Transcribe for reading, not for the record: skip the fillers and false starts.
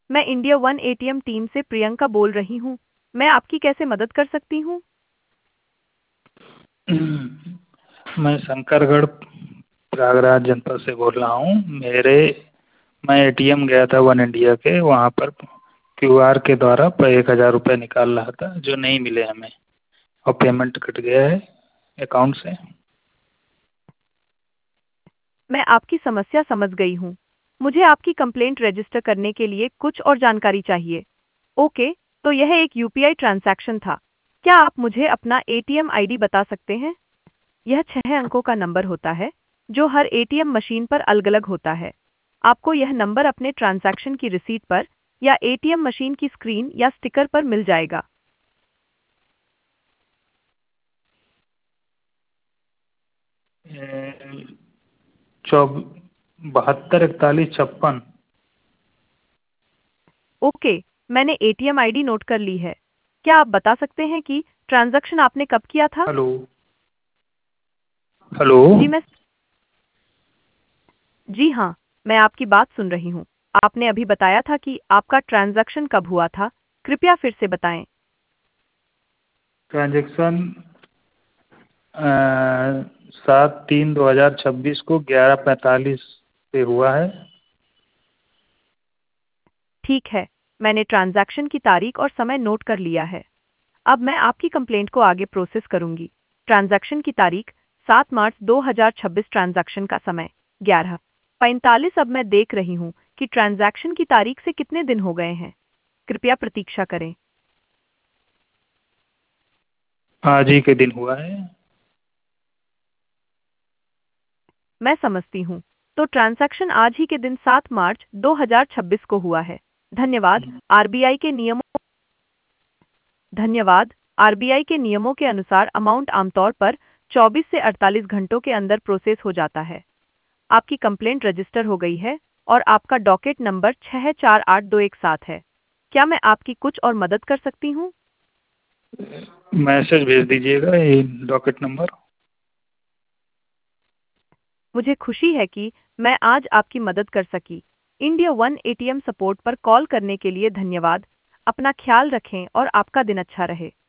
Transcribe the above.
मैं India one ATM team से प्रियंका बोल रही हूँ। मैं आपकी कैसे मदद कर सकती हूँ? मैं शंकरगढ़ प्रयागराज जनपद से बोल रहा हूँ। मैं एटीएम गया था वन इंडिया के, वहाँ पर क्यूआर के द्वारा 1,000 रुपये निकाल रहा था जो नहीं मिले हमें, और पेमेंट कट गया है अकाउंट से। मैं आपकी समस्या समझ गई हूँ। मुझे आपकी कंप्लेंट रजिस्टर करने के लिए कुछ और जानकारी चाहिए। ओके, तो यह एक यूपीआई ट्रांजैक्शन था। क्या आप मुझे अपना एटीएम आईडी बता सकते हैं? यह 6 अंकों का नंबर होता है जो हर एटीएम मशीन पर अलग-अलग होता है। आपको यह नंबर अपने ट्रांजैक्शन की रिसीट पर या एटीएम मशीन की स्क्रीन या स्टिकर पर मिल जाएगा। 72 41 56। ओके, मैंने एटीएम आईडी नोट कर ली है। क्या आप बता सकते हैं कि ट्रांजैक्शन आपने कब किया था? Hello hello. जी मैं जी हाँ, मैं आपकी बात सुन रही हूँ। आपने अभी बताया था कि आपका ट्रांजैक्शन कब हुआ था। कृपया फिर से बताएं। ट्रांजेक्शन 7/3/2026 को 11:45 पे हुआ है। ठीक है, मैंने ट्रांजैक्शन की तारीख और समय नोट कर लिया है। अब मैं आपकी कंप्लेंट को आगे प्रोसेस करूंगी। ट्रांजैक्शन की तारीख 7 मार्च 2026, ट्रांजैक्शन का समय 11:45। अब मैं देख रही हूँ कि ट्रांजैक्शन की तारीख से कितने दिन हो गए हैं। कृपया प्रतीक्षा करें। आज ही के दिन हुआ है। मैं समझती हूँ। तो ट्रांजैक्शन आज ही के दिन 7 मार्च 2026 को हुआ है। धन्यवाद। आरबीआई के नियमों धन्यवाद। आरबीआई के नियमों के अनुसार अमाउंट आमतौर पर 24 से 48 घंटों के अंदर प्रोसेस हो जाता है। आपकी कंप्लेंट रजिस्टर हो गई है और आपका डॉकेट नंबर 648217 है। क्या मैं आपकी कुछ और मदद कर सकती हूँ? मैसेज भेज दीजिएगा ये डॉकेट नंबर। मुझे खुशी है कि मैं आज आपकी मदद कर सकी। इंडिया वन एटीएम सपोर्ट पर कॉल करने के लिए धन्यवाद। अपना ख्याल रखें और आपका दिन अच्छा रहे।